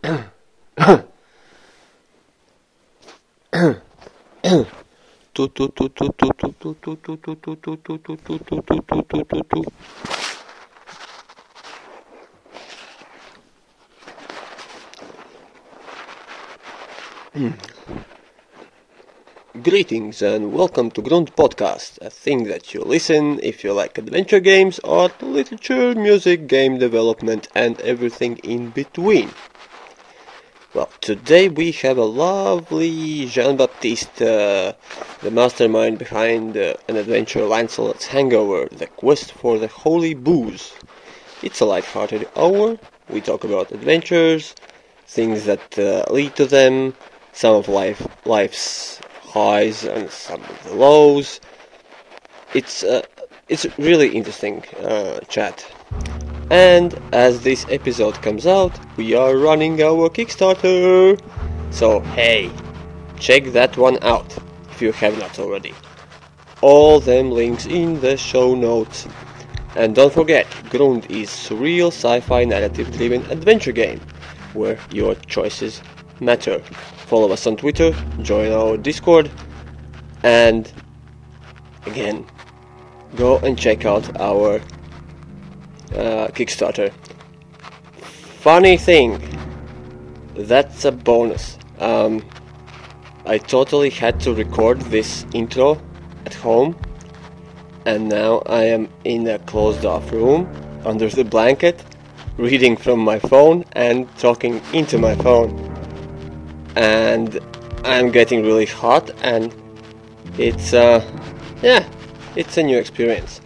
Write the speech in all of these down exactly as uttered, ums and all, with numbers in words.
Greetings and welcome to Grund Podcast, a thing that you listen if you like adventure games, art, literature, music, game development and everything in between. Well, today we have a lovely Jean-Baptiste, uh, the mastermind behind uh, an adventure Lancelot's Hangover, The Quest for the Holy Booze. It's a light-hearted hour. We talk about adventures, things that uh, lead to them, some of life, life's highs and some of the lows. It's uh, it's really interesting uh, chat. And as this episode comes out, we are running our Kickstarter. So hey, check that one out if you have not already. All them links in the show notes. And don't forget, Grund is surreal sci-fi narrative-driven adventure game where your choices matter. Follow us on Twitter, join our Discord, and again, go and check out our uh, Kickstarter. Funny thing, that's a bonus. Um, I totally had to record this intro at home, and now I am in a closed-off room under the blanket, reading from my phone and talking into my phone. And I'm getting really hot, and it's uh yeah it's a new experience.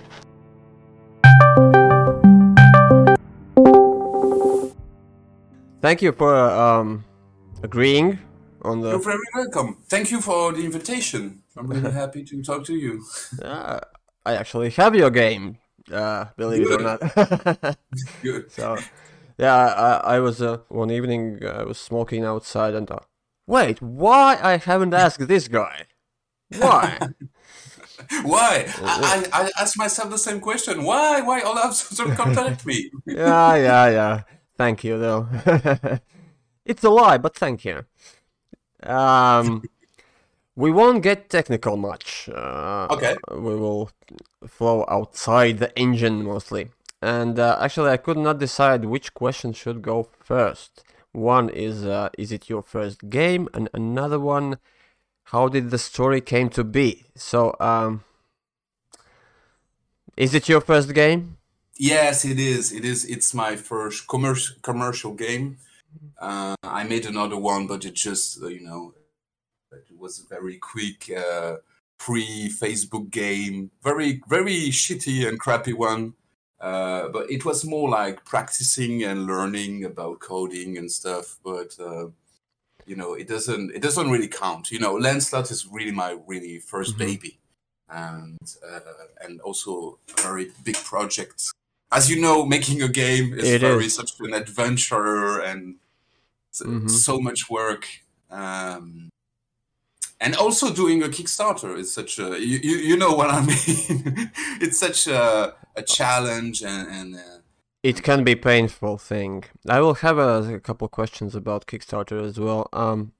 Thank you for um agreeing on the You're very welcome. Thank you for the invitation. I'm really happy to talk to you. uh, I actually have your game, uh believe Good. it or not. Good. So yeah, I, I was uh, one evening uh, I was smoking outside and uh, wait, why I haven't asked this guy? Why? Why? I, I, I ask myself the same question. Why? Why Olaf doesn't contact me? yeah, yeah, yeah. Thank you, though. It's a lie, but thank you. Um, we won't get technical much. Uh, Okay. We will flow outside the engine mostly. And uh, actually, I could not decide which question should go first. One is, uh, is it your first game? And another one, how did the story came to be? So, um, is it your first game? Yes, it is. It is. It's my first commercial commercial game. Uh, I made another one, but it just, uh, you know, it was a very quick, uh, pre-Facebook game. Very, very shitty and crappy one. Uh, but it was more like practicing and learning about coding and stuff. But uh, you know, it doesn't it doesn't really count. You know, Lancelot is really my really first Mhm. baby, and uh, and also a very big project. As you know, making a game is It very is. such an adventure and s- Mhm. so much work. Um, and also doing a Kickstarter is such a you, you, you know what I mean. It's such a a challenge and and. Uh, It can be painful thing. I will have a, a couple questions about Kickstarter as well. Um,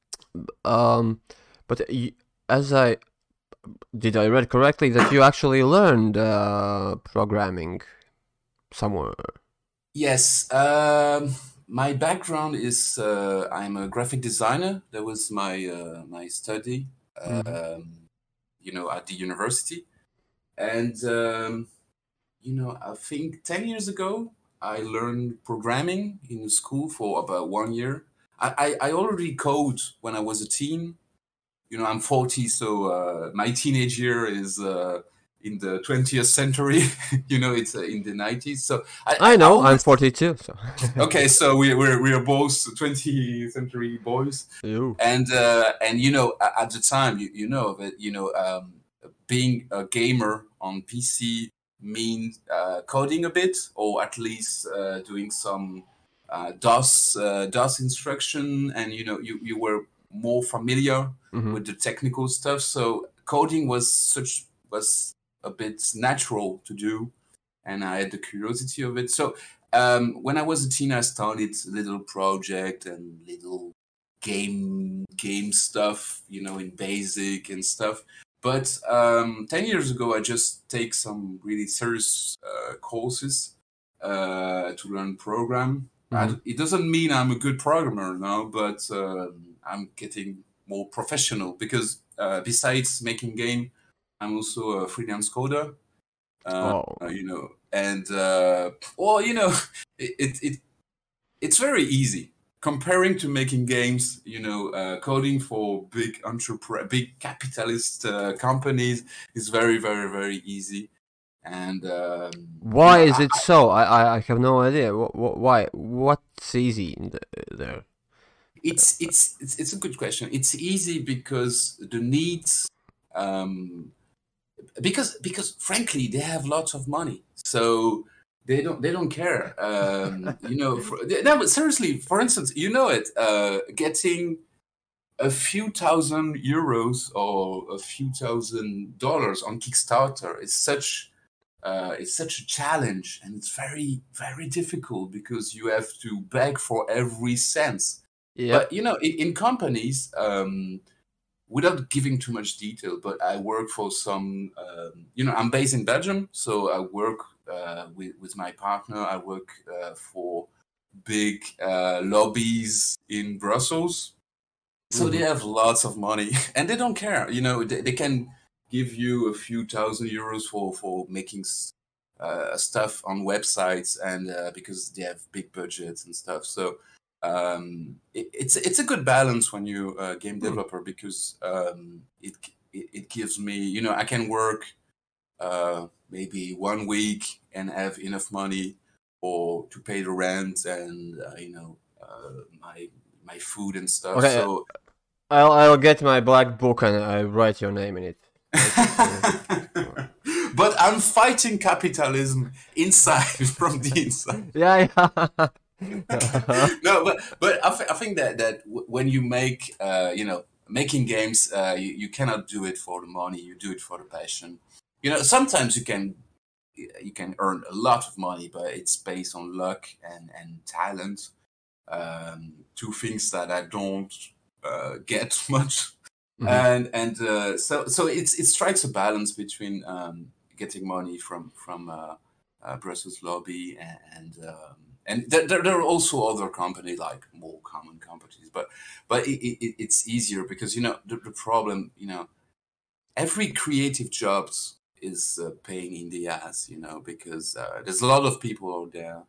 um, but y- as I did, I read correctly that you actually learned uh, programming somewhere. Yes, um, my background is uh, I'm a graphic designer. That was my uh, my study, Mhm. um, you know, at the university. And um, you know, I think ten years ago I learned programming in school for about one year. I, I, I already code when I was a teen. You know, I'm forty, so uh, my teenage year is uh, in the twentieth century. You know, it's uh, in the nineties. So I, I I, I know, I'm always forty-two, so. okay, so we we're we are both twentieth century boys, Ew. and uh, and you know a- at the time you you know that you know um, being a gamer on P C means uh, coding a bit, or at least uh, doing some uh, DOS uh, DOS instruction, and you know you you were more familiar Mhm. with the technical stuff. So coding was such was a bit natural to do, and I had the curiosity of it. So Um, when I was a teen, I started little project and little game game stuff, you know, in Basic and stuff. But um, ten years ago, I just take some really serious uh, courses uh, to learn program. Mhm. I, it doesn't mean I'm a good programmer now, but uh, I'm getting more professional because uh, besides making game, I'm also a freelance coder. Uh, Oh, you know, and uh, well, you know, it, it it it's very easy comparing to making games. You know, uh, coding for big entrepreneur, big capitalist uh, companies is very, very, very easy. And um, you why know, is I, it so? I, I, I have no idea. Wh- wh- why? What's easy in the, there? it's it's it's it's a good question. It's easy because the needs. Um, because because frankly they have lots of money, so they don't they don't care. Um, you know, for, no, but seriously, for instance, you know it, uh, getting a few thousand euros or a few thousand dollars on Kickstarter is such uh, it's such a challenge, and it's very very difficult because you have to beg for every cent. Yep. But you know, in, in companies, um, without giving too much detail, but I work for some, um, you know, I'm based in Belgium, so I work uh, with, with my partner. I work uh, for big uh, lobbies in Brussels. So they Mhm. have lots of money and they don't care. You know, they, they can give you a few thousand euros for, for making uh, stuff on websites, and uh, because they have big budgets and stuff. So um, it, it's it's a good balance when you a game Hmm. developer, because um, it, it it gives me, you know, I can work uh, maybe one week and have enough money or to pay the rent and uh, you know uh, my my food and stuff. Okay, So I'll I'll get my black book and I write your name in it. but I'm fighting capitalism inside from the inside. Yeah, yeah. No, but but I, th- I think that that w- when you make uh, you know making games, uh, you, you cannot do it for the money. You do it for the passion. You know, sometimes you can you can earn a lot of money, but it's based on luck and and talent. Um, two things that I don't uh, get much. Mhm. And and uh, so so it's it strikes a balance between um, getting money from from uh, uh, Brussels lobby and and, um, and there, there there are also other companies, like more common companies, but but it, it, it's easier because, you know, the, the problem, you know, every creative jobs is uh, paying in the ass, you know, because uh, there's a lot of people out there.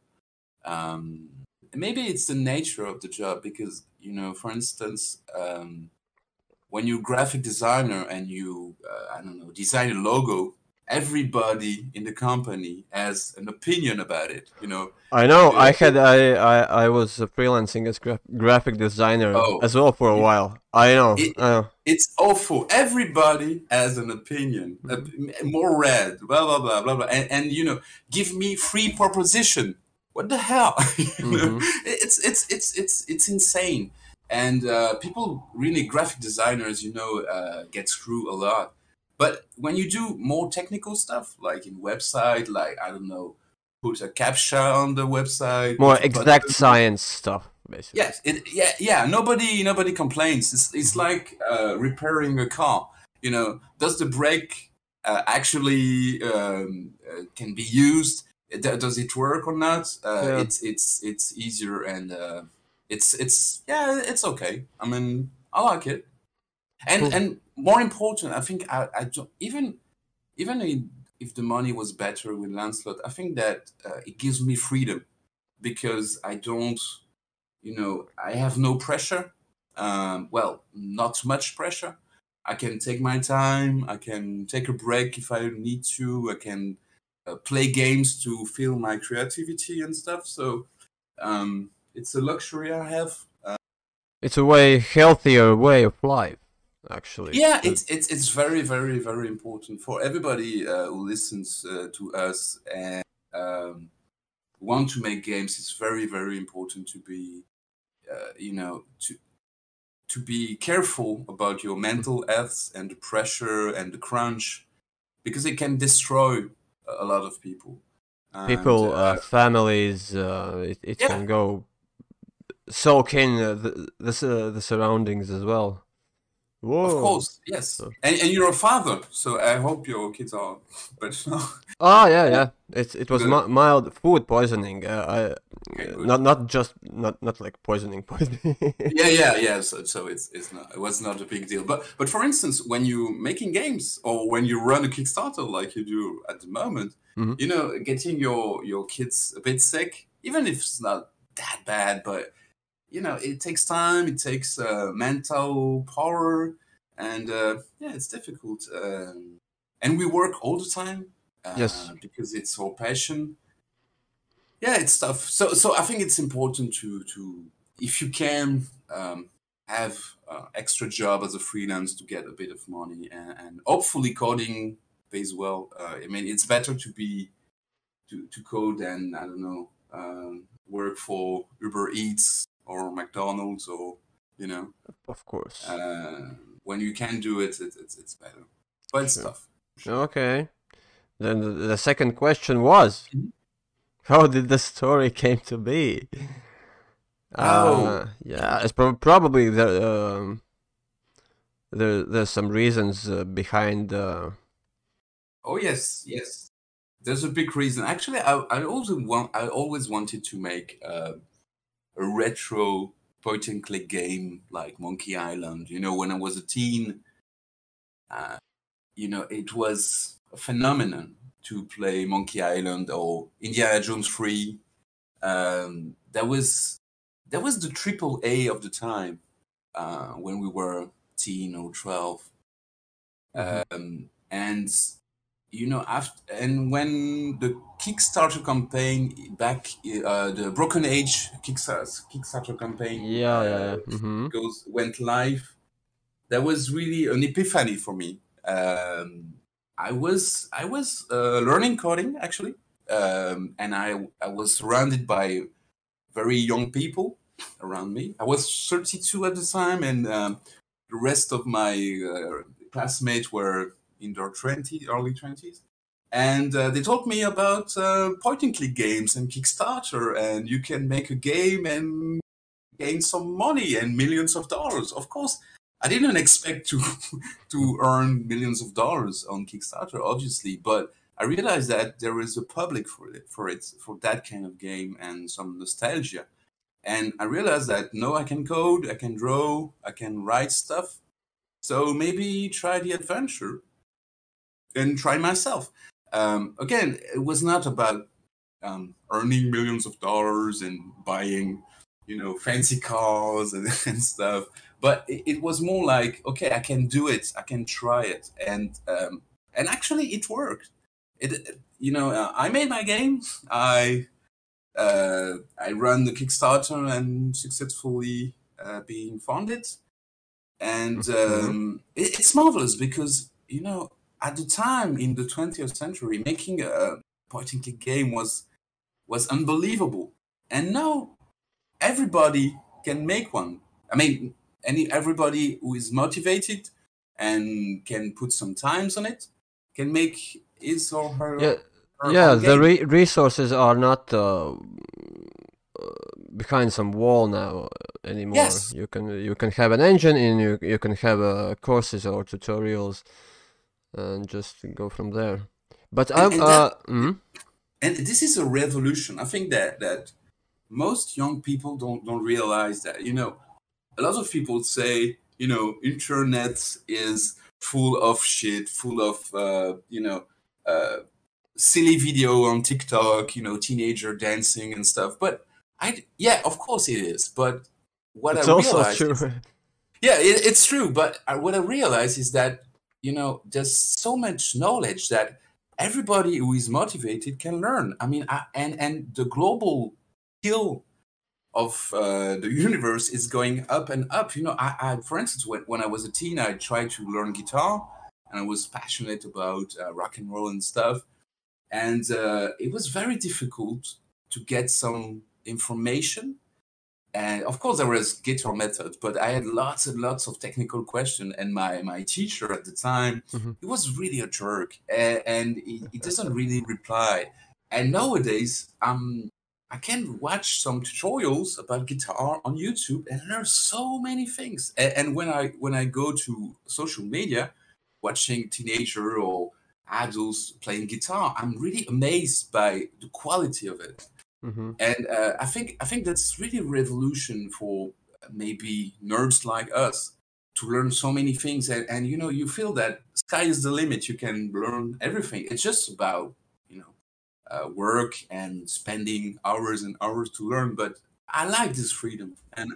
Um, maybe it's the nature of the job because, you know, for instance. Um, when you're a graphic designer and you, uh, I don't know, design a logo, everybody in the company has an opinion about it. You know, I know. uh, I had I I, I was uh, freelancing as gra- graphic designer oh, as well for a it, while. I know. it, I know. it's awful. Everybody has an opinion, uh, Mhm. more red, blah blah blah blah blah, and, and you know, give me free proposition. What the hell? You know, Mhm. it's it's it's it's it's insane. And uh, people, really, graphic designers, you know, uh, get screwed a lot. But when you do more technical stuff, like in website, like, I don't know, put a captcha on the website, More put a exact button. science stuff, basically. Yes, it, yeah, yeah. Nobody, nobody complains. It's, it's Mhm. like uh, repairing a car. You know, does the brake uh, actually um, uh, can be used? D- Does it work or not? Uh, Yeah. it's it's it's easier, and uh, it's it's yeah, it's okay. I mean, I like it, and Cool. and more important, I think I, I don't, even even in, if the money was better with Lancelot, I think that uh, it gives me freedom because I don't, you know, I have no pressure. Um, well, not much pressure. I can take my time. I can take a break if I need to. I can uh, play games to feel my creativity and stuff. So um, it's a luxury I have. Uh, It's a way healthier way of life, actually. yeah, Uh, it's it's it's very very very important for everybody uh, who listens uh, to us and um, want to make games. It's very very important to be, uh, you know, to to be careful about your mental health and the pressure and the crunch, because it can destroy a lot of people. and People, uh, uh, families, uh, it, it yeah. can go soak in uh, the the, s- uh, the surroundings as well. Of Whoa. course, yes. So- And, and you're a father, so I hope your kids are better now. Oh yeah, Uh, yeah. It it was the, mi- mild food poisoning. Uh, I okay, uh, good. not not just not not like poisoning poisoning. Yeah, yeah, yeah. So, so it's it's not it was not a big deal. But but for instance, when you making games or when you run a Kickstarter like you do at the moment, Mhm. you know, getting your your kids a bit sick, even if it's not that bad, but you know, it takes time, it takes uh, mental power, and uh, yeah, it's difficult. Um, and we work all the time Yes, uh, because it's our passion. Yeah, it's tough. So, so I think it's important to to if you can um, have uh, extra job as a freelance to get a bit of money, and, and hopefully coding pays well. Uh, I mean, it's better to be to, to code than I don't know um, work for Uber Eats or McDonald's or you know of course. uh, when you can do it, it, it's it's better. But it's Sure. tough. Sure. Okay. Then the, the second question was, Mhm. how did the story came to be? Oh, Uh, yeah, it's prob probably the um, there there's some reasons uh, behind. Uh, oh yes, yes. There's a big reason. Actually, I I also want I always wanted to make uh, a retro point and click game like Monkey Island. You know, when I was a teen, uh, you know, it was a phenomenon to play Monkey Island or Indiana Jones three. Um, that was that was the triple A of the time uh, when we were teen or twelve. mhm. Um, and you know after and when the Kickstarter campaign back uh, the Broken Age Kickstarter Kickstarter campaign Yeah, yeah, uh, yeah. Mm-hmm. goes went live, that was really an epiphany for me. Um, I was I was uh, learning coding actually, um, and I I was surrounded by very young people around me. I was thirty-two at the time, and um, the rest of my uh, classmates were in their twenties, early twenties. And uh, they told me about uh, point and click games and Kickstarter, and you can make a game and gain some money and millions of dollars. Of course, I didn't expect to to earn millions of dollars on Kickstarter, obviously, but I realized that there is a public for it, for it, for that kind of game and some nostalgia. And I realized that no, I can code, I can draw, I can write stuff. So maybe try the adventure and try myself. Um, again, it was not about um, earning millions of dollars and buying, you know, fancy cars and, and stuff. But it, it was more like, okay, I can do it, I can try it, and um, and actually, it worked. It, you know, uh, I made my game. I uh, I ran the Kickstarter and successfully uh, being funded, and Mm-hmm. um, it, it's marvelous because you know at the time in the twentieth century, making a point and click game was was unbelievable, and now everybody can make one. I mean, any everybody who is motivated and can put some times on it can make his or Yeah, her her yeah. own The game. re resources are not uh, behind some wall now anymore. Yes, You can you can have an engine and you you can have uh, courses or tutorials and just go from there. But and I'm and that uh mm, and this is a revolution. I think that that most young people don't don't realize that. You know, a lot of people say, you know, internet is full of shit, full of uh, you know, uh, silly video on TikTok, you know, teenager dancing and stuff. But I, yeah, of course it is. But what I it's also realized true. is, yeah, it, it's true. But I, what I realized is that, you know, there's so much knowledge that everybody who is motivated can learn. I mean, I, and and the global skill of uh, the universe is going up and up. You know, I, I for instance, when, when I was a teen, I tried to learn guitar, and I was passionate about uh, rock and roll and stuff. And uh, it was very difficult to get some information. And of course, there was guitar method, but I had lots and lots of technical questions. And my, my teacher at the time, Mhm. he was really a jerk, and, and he, he doesn't really reply. and nowadays, um, I can watch some tutorials about guitar on YouTube and learn so many things. And, and when I when I go to social media, watching teenager or adults playing guitar, I'm really amazed by the quality of it. Mm-hmm. And uh, I think I think that's really a revolution for maybe nerds like us to learn so many things. And, and you know, you feel that sky is the limit. You can learn everything. It's just about, you know, uh, work and spending hours and hours to learn. But I like this freedom. And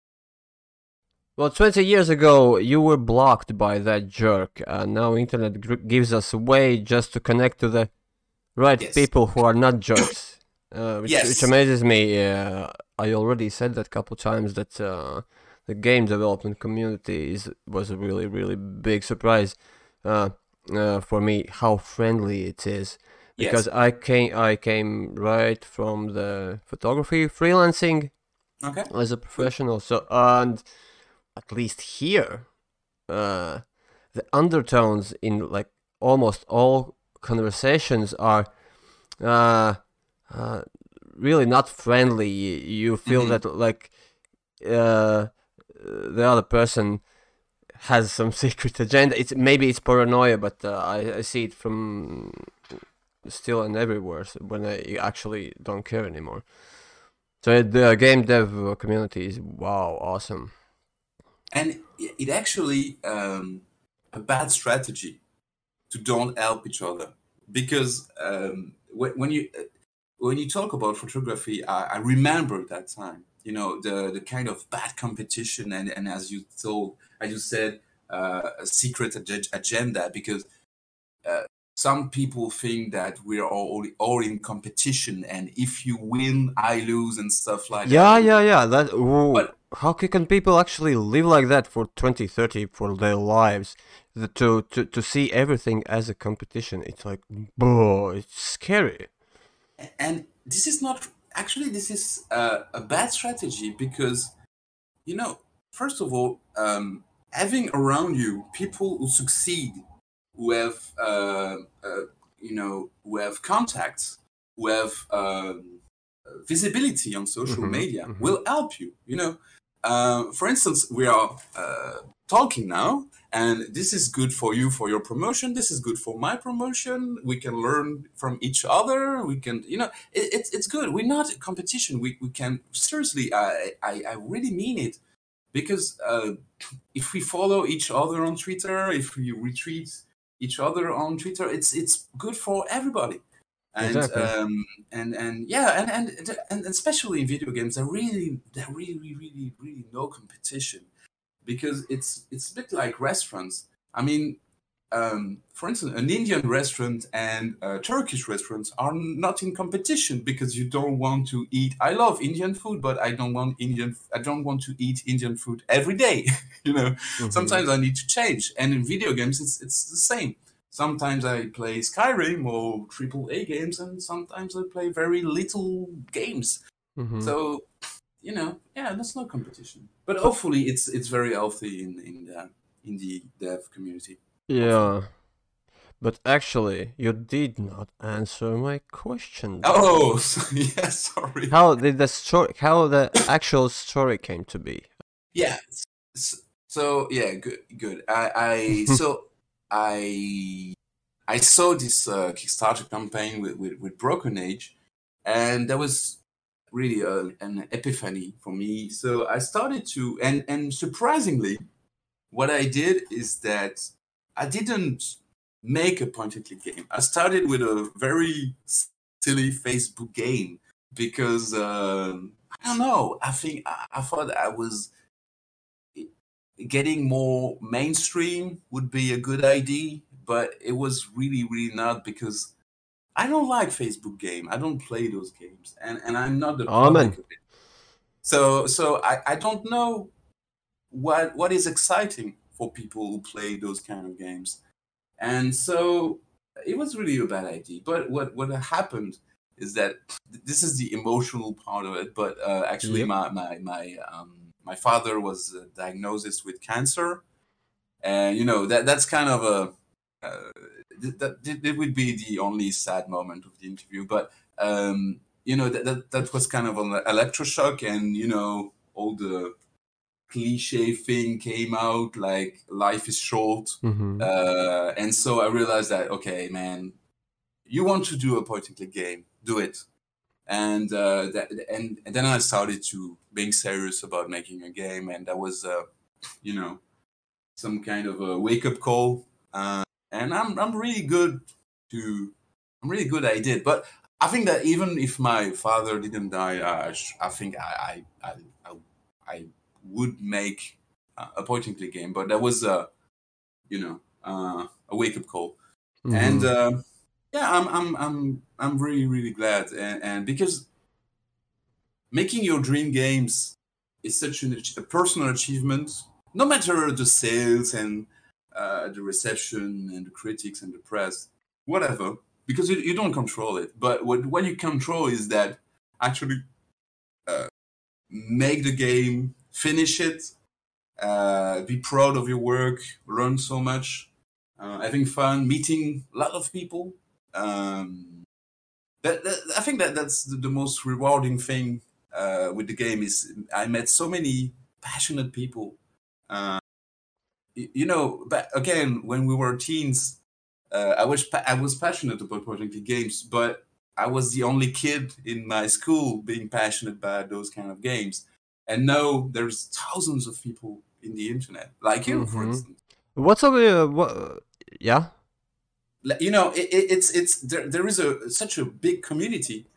Well, twenty years ago, you were blocked by that jerk. Uh, now internet gr- gives us a way just to connect to the right Yes. people who are not jerks. Uh, which, Yes. which amazes me. Uh, I already said that a couple times that uh, the game development community is, was a really, really big surprise uh, uh, for me, how friendly it is. Because Yes. I came, I came right from the photography freelancing Okay. as a professional. So and at least here, uh, the undertones in like almost all conversations are uh, uh, really not friendly. You feel Mhm. that like uh, the other person has some secret agenda. It's maybe it's paranoia, but uh, I, I see it from still and everywhere so when I actually don't care anymore. So the game dev community is wow, awesome. And it it actually um, a bad strategy to don't help each other because um, when, when you when you talk about photography, I, I remember that time. You know the the kind of bad competition and, and as you told, as you said, uh, a secret ag- agenda because uh, some people think that we're all all in competition and if you win, I lose and stuff like Yeah, that. yeah, yeah. That ooh, But how ca- can people actually live like that for twenty, thirty for their lives? The, to, to to see everything as a competition, it's like, bro, it's scary. and this is not actually this is uh, a bad strategy because you know first of all um, having around you people who succeed who have uh, uh, you know who have contacts who have um, visibility on social Mm-hmm, media mm-hmm. will help you you know uh, for instance we are uh, talking now and this is good for you for your promotion this is good for my promotion we can learn from each other we can you know it, it's it's good we're not a competition we, we can seriously I, I I really mean it because uh, if we follow each other on Twitter if we retweet each other on Twitter it's it's good for everybody and Exactly. um and and yeah and and and especially in video games there really there really really really no competition because it's it's a bit like restaurants. I mean, um, for instance, an Indian restaurant and a Turkish restaurant are not in competition because you don't want to eat. I love Indian food, but I don't want Indian. I don't want to eat Indian food every day. you know, Mm-hmm. sometimes I need to change. And in video games, it's it's the same. Sometimes I play Skyrim or triple A games, and sometimes I play very little games. Mm-hmm. So you know, yeah, that's not competition. But hopefully, it's it's very healthy in in the in the dev community. Hopefully. Yeah, but actually, you did not answer my question. Oh, so, yeah, sorry. How did the story? How the actual story came to be? Yeah. So, so yeah, good, good. I, I so I I saw this uh, Kickstarter campaign with, with with Broken Age, and that was really a, an epiphany for me. So I started to, and and surprisingly, what I did is that I didn't make a point and click game. I started with a very silly Facebook game because um, I don't know. I think I, I thought I was getting more mainstream would be a good idea, but it was really, really not because I don't like Facebook game. I don't play those games, and, and I'm not the Amen. public of it. So so I, I don't know what what is exciting for people who play those kind of games. And so it was really a bad idea. But what, what happened is that this is the emotional part of it. But uh, actually, Yep. my my my um, my father was uh, diagnosed with cancer, and you know that that's kind of a uh, that, that, that would be the only sad moment of the interview. But um, you know, that, that that was kind of an electroshock, and you know, all the cliche thing came out like life is short, Mm-hmm. uh, and so I realized that okay, man, you want to do a point and click game, do it. And uh, that, and, and then I started to being serious about making a game, and that was, uh, you know, some kind of a wake up call. Uh, and I'm I'm really good to I'm really good at it. But I think that even if my father didn't die, I I think I I I, I would make a point and click game. But that was a you know uh, a wake up call, Mm-hmm. and. Uh, Yeah, I'm, I'm, I'm, I'm really, really glad, and, and because making your dream games is such an, a personal achievement. No matter the sales and uh, the reception and the critics and the press, whatever, because you, you don't control it. But what what you control is that actually uh, make the game, finish it, uh, be proud of your work, learn so much, uh, having fun, meeting a lot of people. Um, that, that I think that that's the, the most rewarding thing uh, with the game is I met so many passionate people. Uh, you, you know, but again, when we were teens, uh, I was pa- I was passionate about point and click games, but I was the only kid in my school being passionate about those kind of games. And now there's thousands of people in the internet, like you, mm-hmm. for instance. What's over? Uh, what? Yeah. You know, it, it, it's it's there. There is a such a big community,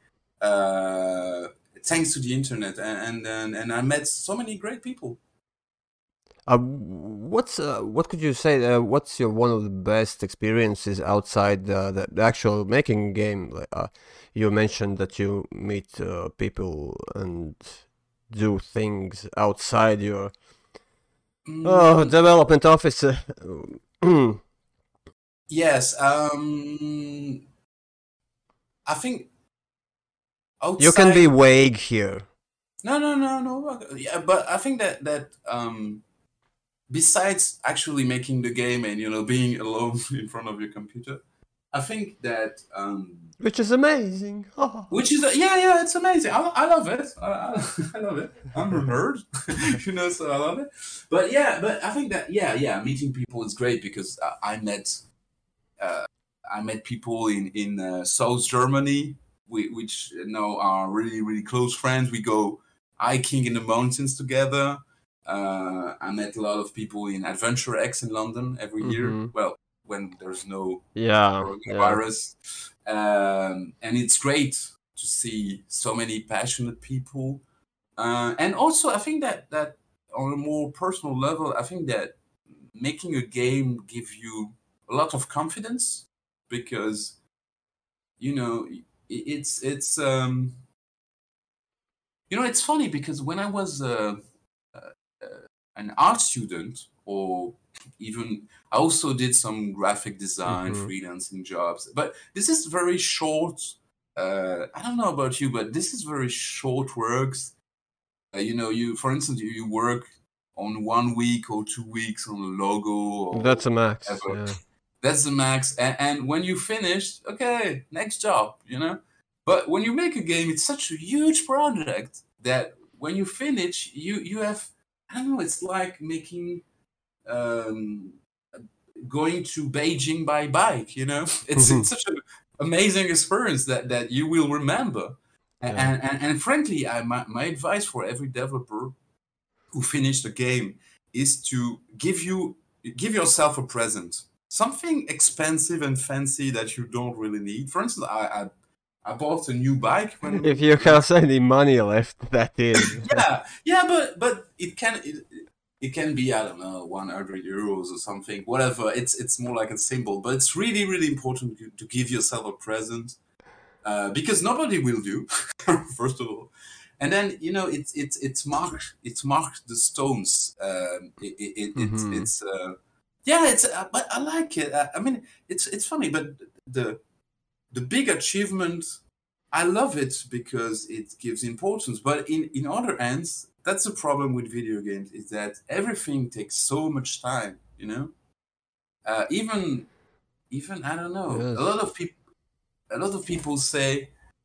uh, thanks to the internet, and and and I met so many great people. Uh, what's uh, what could you say? Uh, what's your one of the best experiences outside uh, the, the actual making game? Uh, you mentioned that you meet uh, people and do things outside your mm. oh, development office. Yes, um, I think outside... You can be vague here. No, no, no, no. Yeah, but I think that that um, besides actually making the game and you know being alone in front of your computer, I think that um, which is amazing. Which is yeah, yeah, it's amazing. I, I love it. I, I love it. I'm a nerd, you know, so I love it. But yeah, but I think that yeah, yeah, meeting people is great because I, I met. Uh, I met people in in uh, South Germany, we, which you know are really really close friends. We go hiking in the mountains together. Uh, I met a lot of people in Adventure X in London every mm-hmm. year. Well, when there's no yeah, coronavirus, yeah. Um, and it's great to see so many passionate people. Uh, and also, I think that that on a more personal level, I think that making a game gives you a lot of confidence because you know it's it's um you know it's funny because when I was uh, uh, uh, an art student or even I also did some graphic design mm-hmm. freelancing jobs, but this is very short. uh I don't know about you, but this is very short works. Uh, you know, you for instance you, you work on one week or two weeks on a logo or that's a max yeah. That's the max. And, and when you finish, okay, next job, you know? But when you make a game, it's such a huge project that when you finish, you, you have, I don't know, it's like making, um, going to Beijing by bike, you know? It's, mm-hmm. it's such an amazing experience that, that you will remember. And, yeah. and, and, and frankly, I, my, my advice for every developer who finished a game is to give you, give yourself a present. Something expensive and fancy that you don't really need. For instance, I I, I bought a new bike. When, if you have any money left, that is. yeah, yeah, but but it can it, it can be I don't know one hundred euros or something, whatever. It's it's more like a symbol, but it's really really important to, to give yourself a present uh, because nobody will do. First of all, and then you know it's it's it's marked it's marked the stones. Um, it, it, it mm-hmm. it's it's. Uh, Yeah, it's uh, but I like it. I, I mean, it's it's funny, but the the big achievement, I love it because it gives importance. But in in other ends, that's the problem with video games is that everything takes so much time. You know, uh, even even I don't know. Yes. A lot of people a lot of people say,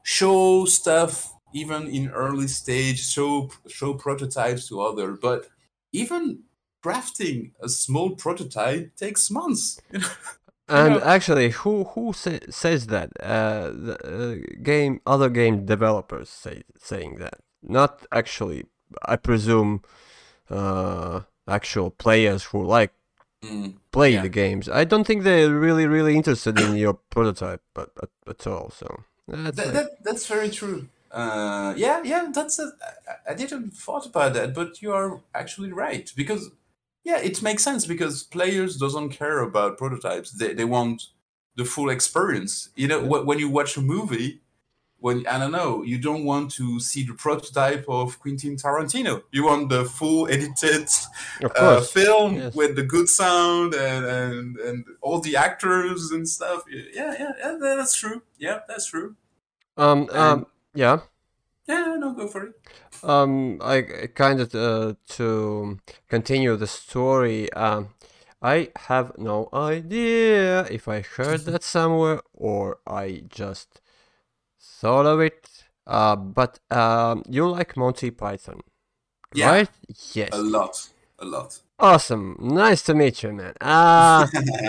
show stuff even in early stage, show show prototypes to others. But even crafting a small prototype takes months. You know? And you know? actually, who who say, says that? Uh, the uh, game, other game developers say saying that, not actually. I presume uh, actual players who like Mm, play yeah. the games. I don't think they're really really interested in your prototype, but at, at all. So that's That, like, that that's very true. Uh, yeah, yeah, that's a. I, I didn't thought about that, but you are actually right because yeah, it makes sense because players doesn't care about prototypes. They they want the full experience. You know, yeah. wh- when you watch a movie, when I don't know, you don't want to see the prototype of Quentin Tarantino. You want the full edited Of uh, course, film yes. with the good sound and, and and all the actors and stuff. Yeah, yeah, yeah, that's true. Yeah, that's true. Um, And um, yeah. yeah, no, go for it. Um, I kind of uh, to continue the story. Um, I have no idea if I heard that somewhere or I just thought of it. Uh, but um, you like Monty Python, Yeah, right? a Yes. lot, a lot. Awesome. Nice to meet you, man. Uh,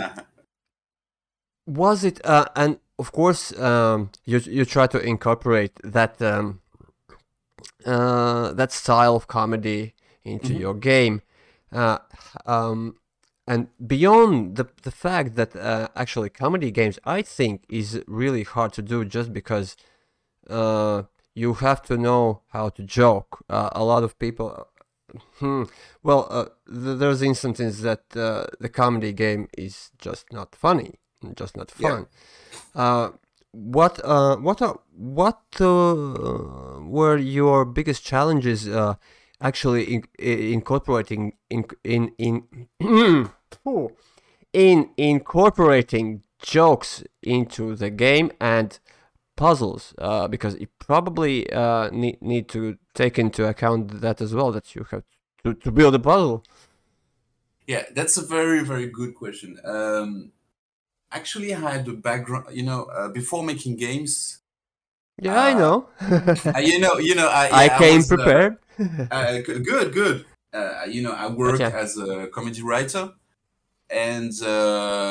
was it? Uh, and of course, um, you you try to incorporate that um, uh, that style of comedy into Mhm. your game. Uh, um, and beyond the the fact that uh, actually comedy games, I think, is really hard to do just because uh, you have to know how to joke. Uh, a lot of people, hmm, well, uh, th- there's instances that uh, the comedy game is just not funny, just not Yeah. fun. Uh, what uh, what are what uh, were your biggest challenges uh, actually in, in incorporating in in in in incorporating jokes into the game and puzzles? Uh, because you probably uh, need need to take into account that as well, that you have to, to build a puzzle. Yeah, that's a very, very good question. Um, actually, I had a background. You know, uh, before making games, Yeah, I uh, know. uh, you know, you know, I, I yeah, I came was uh, prepared. uh, g- good, good. Uh, you know, I work Okay. as a comedy writer, and uh,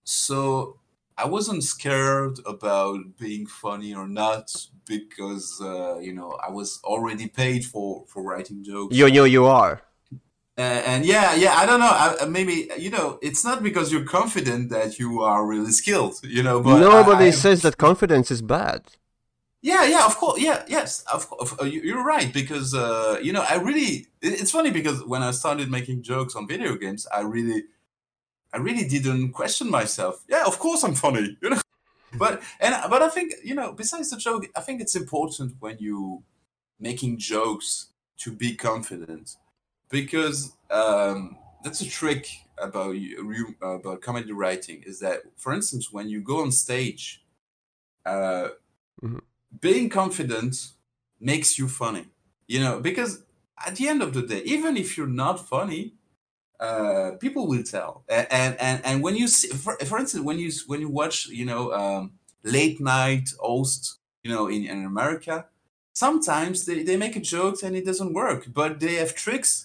so I wasn't scared about being funny or not because uh, you know I was already paid for for writing jokes. You you you are. Uh, and yeah, yeah, I don't know. I, I- maybe you know, it's not because you're confident that you are really skilled, you know. But I, I Nobody have, says that confidence is bad. yeah, yeah, of course, yeah, yes, of course, you're right because uh, you know, I really. It's funny because when I started making jokes on video games, I really, I really didn't question myself. Yeah, of course, I'm funny, you know. But and but I think you know, besides the joke, I think it's important when you making jokes to be confident because um, that's a trick about you about comedy writing is that for instance when you go on stage uh, Mhm. being confident makes you funny, you know, because at the end of the day even if you're not funny uh, people will tell and, and and and when you see for, for instance when you when you watch you know um, late night host you know in, in America sometimes they, they make a joke and it doesn't work but they have tricks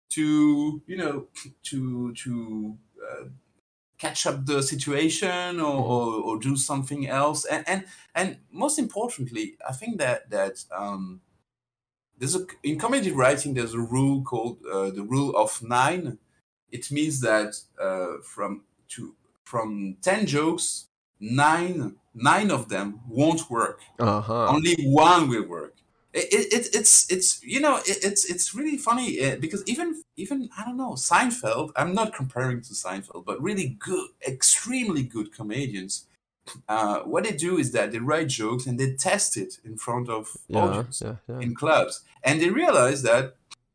to you know to to uh, catch up the situation or, Mhm. or, or do something else and, and and most importantly I think that that um, there's a in comedy writing there's a rule called uh, the rule of nine. It means that uh, from to from ten jokes nine nine of them won't work, Uh huh. only one will work. It, it, it's it's you know it, it's it's really funny uh, because even even I don't know Seinfeld. I'm not comparing to Seinfeld, but really good, extremely good comedians. Uh, what they do is that they write jokes and they test it in front of Yeah. audience Yeah. Yeah. in clubs, and they realize that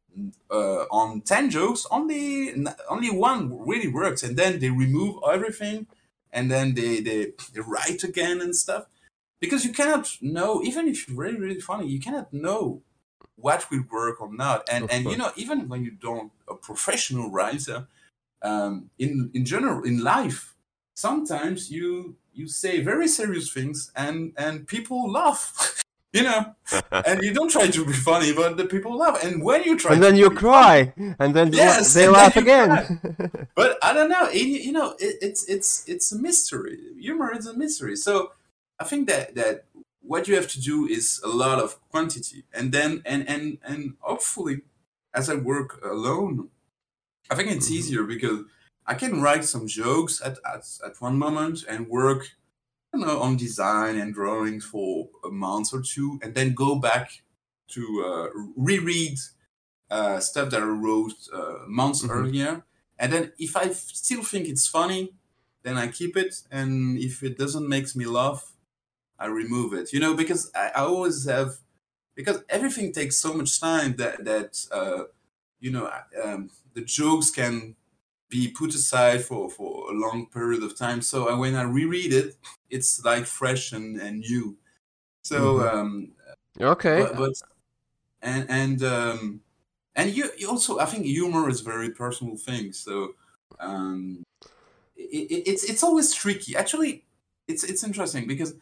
uh, on ten jokes, only only one really works, and then they remove everything, and then they they, they write again and stuff because you cannot know even if you're really really funny you cannot know what will work or not and Of and you course. know even when you don't a professional writer um, in in general in life sometimes you you say very serious things and and people laugh you know, and you don't try to be funny, but the people laugh. And when you try, and then to you be cry, funny, and then yes, they and laugh then you again. cry. But I don't know. It, you know, it, it's it's it's a mystery. Humor is a mystery. So I think that that what you have to do is a lot of quantity, and then and and and hopefully, as I work alone, I think it's Mhm. easier because I can write some jokes at at, at one moment and work, you know, on design and drawings for a month or two, and then go back to uh, reread uh, stuff that I wrote uh, months Mhm. earlier. And then if I f- still think it's funny, then I keep it. And if it doesn't make me laugh, I remove it. You know, because I, I always have, because everything takes so much time that that uh, you know um, the jokes can be put aside for for a long period of time. So uh, when I reread it, it's like fresh and, and new. So Mhm. um, Okay. but but and and um, and you, you also, I think humor is a very personal thing. So um, it, it, it's it's always tricky. Actually, it's it's interesting because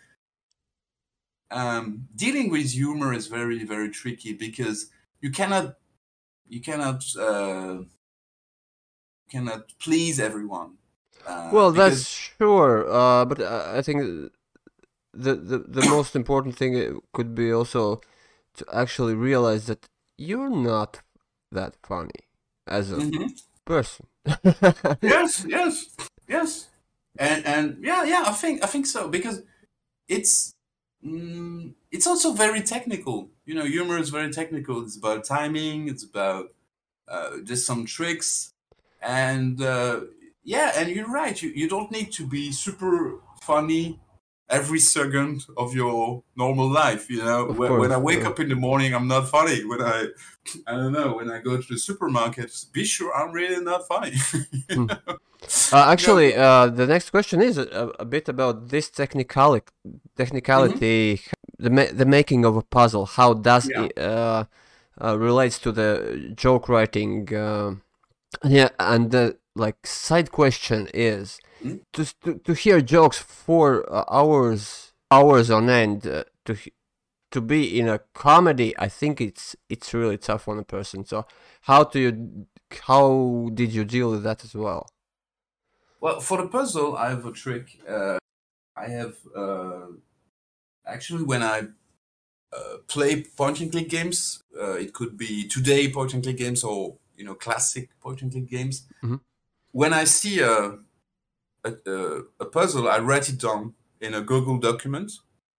um, dealing with humor is very very tricky because you cannot you cannot uh, cannot please everyone uh, Well, that's because sure. Uh, but uh, I think the, the the most important thing uh, could be also to actually realize that you're not that funny as a Mhm. person. Yes, yes, yes, and and yeah, yeah. I think I think so because it's mm, it's also very technical. You know, humor is very technical. It's about timing. It's about uh, just some tricks, and uh, yeah, and you're right. You you don't need to be super funny every second of your normal life. You know, Of when, when I course. wake Uh, up in the morning, I'm not funny. When I I don't know, when I go to the supermarket, be sure I'm really not funny. you hmm. know, Uh, you know. actually, uh, the next question is a, a bit about this technicality. Mhm. Technicality, the ma- the making of a puzzle. How does Yeah. it uh, uh, relates to the joke writing? Uh, yeah, and the like side question is Mhm. to to, to hear jokes for uh, hours hours on end. Uh, to h- to be in a comedy, I think it's it's really tough on a person. So how do you how did you deal with that as well? Well, for the puzzle, I have a trick. Uh, I have uh, actually when I uh, play point and click games, uh, it could be today point and click games or you know classic point and click games. Hmm. When I see a a, a a puzzle, I write it down in a Google document.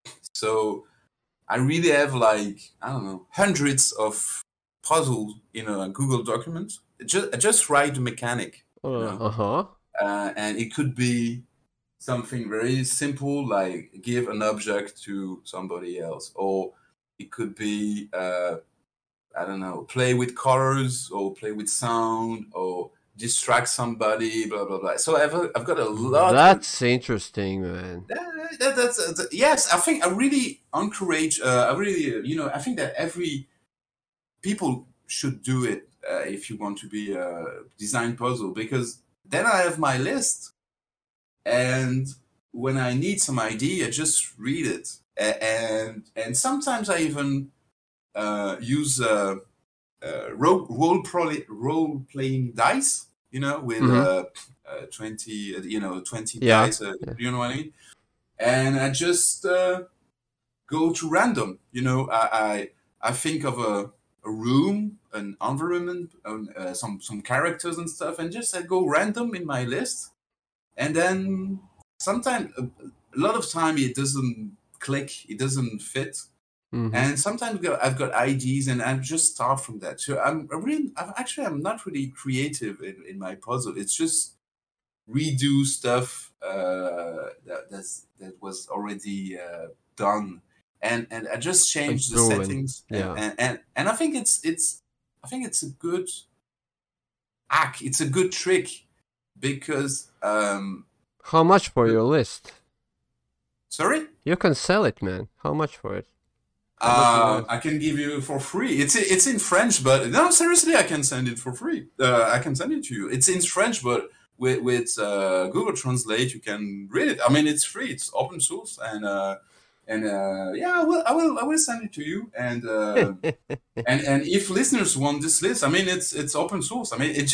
So I really have like I don't know hundreds of puzzles in a Google document. Just I just write the mechanic, you know, Uh huh. uh, and it could be something very simple like give an object to somebody else, or it could be uh, I don't know, play with colors or play with sound or distract somebody, blah blah blah. So I've I've got a lot of That's interesting, man. that, that, that's uh, yes. I think I really encourage. Uh, I really uh, you know I think that every people should do it uh, if you want to be a design puzzle because then I have my list and when I need some idea, I just read it A- and and sometimes I even uh, use uh, uh, role role, pro- role playing dice, you know, with Mm-hmm. uh, uh, twenty, uh, you know, twenty Yeah. dice. Uh, Yeah. you know what I mean? And I just uh, go to random. You know, I I, I think of a, a room, an environment, um, uh, some some characters and stuff, and just I go random in my list, and then sometimes a, a lot of time it doesn't click, it doesn't fit, Mm-hmm. and sometimes go- I've got ideas and I just start from that. So I'm I really, I'm actually, I'm not really creative in, in my puzzle. It's just redo stuff uh, that that's, that was already uh, done, and and I just And change the proven. settings, and Yeah. and and, and I think it's it's I think it's a good hack. It's a good trick because um, How much for the, your list? sorry. You can sell it, man. How much for it? How much you Uh, want? I can give you for free. It's it's in French, but no, seriously, I can send it for free. Uh, I can send it to you. It's in French, but with with uh, Google Translate, you can read it. I mean, it's free. It's open source, and uh, and uh, yeah, I will, I will, I will send it to you. And uh, and and if listeners want this list, I mean, it's it's open source. I mean, it,